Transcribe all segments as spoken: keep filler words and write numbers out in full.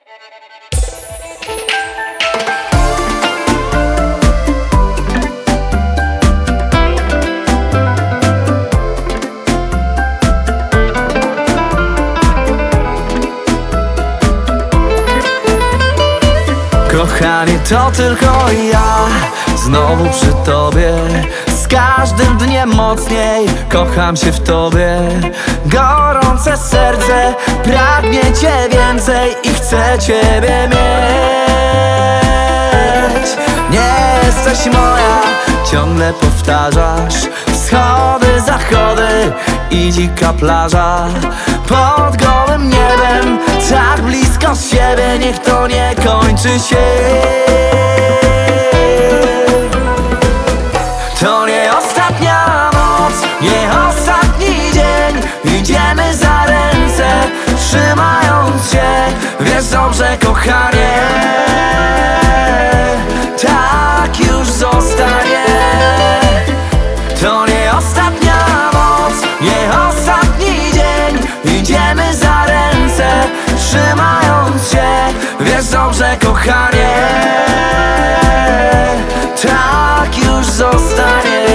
Kochanie, to tylko ja, znowu przy tobie. Z każdym dniem mocniej kocham się w tobie. Gorące serce pragnie cię więcej i chce ciebie mieć. Nie jesteś moja, ciągle powtarzasz. Wschody, zachody i dzika plaża. Pod gołym niebem, tak blisko siebie, niech to nie kończy się. To nie ostatnia noc, nie ostatni dzień. Idziemy za ręce, trzymając się. Wiesz dobrze, kochanie, tak już zostanie. To nie ostatnia noc, nie ostatni dzień. Idziemy za ręce, trzymając się. Wiesz dobrze, kochanie, tak już zostanie.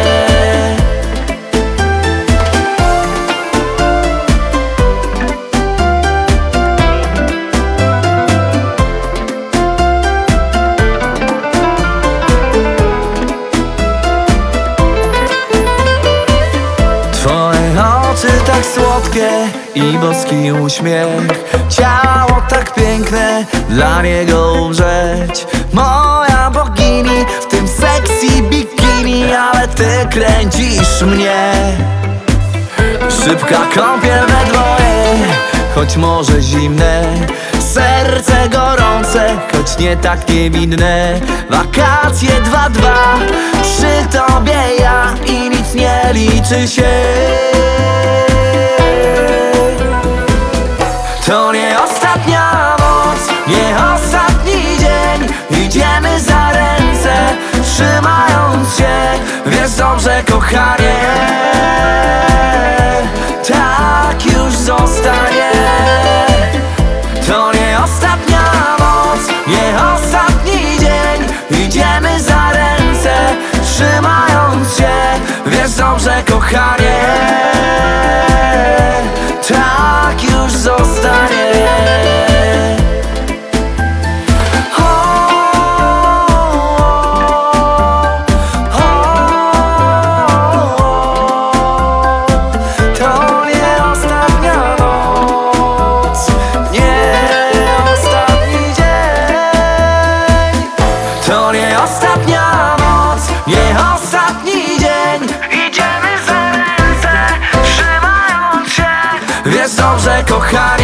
Twoje oczy tak słodkie i boski uśmiech. Ciało tak piękne, dla niego umrzeć. Moja bogini w tym sexy bikini, ale ty kręcisz mnie. Szybka kąpiel we dwoje, choć może zimne. Serce gorące, choć nie tak niewinne. Wakacje dwa dwa, przy tobie ja i nic nie liczy się. To nie ostatnia noc, nie ostatni dzień. Idziemy za ręce, trzymając się. Wiesz dobrze, kochanie, tak już zostanie. To nie ostatnia noc, nie ostatni dzień. Idziemy za ręce, trzymając się. Wiesz dobrze, kochanie, tak już zostanie. To nie ostatnia noc, nie ostatni dzień. To nie ostatnia noc, nie ostatni dzień. Idziemy za ręce, trzymając się. Wiesz dobrze, kochanie,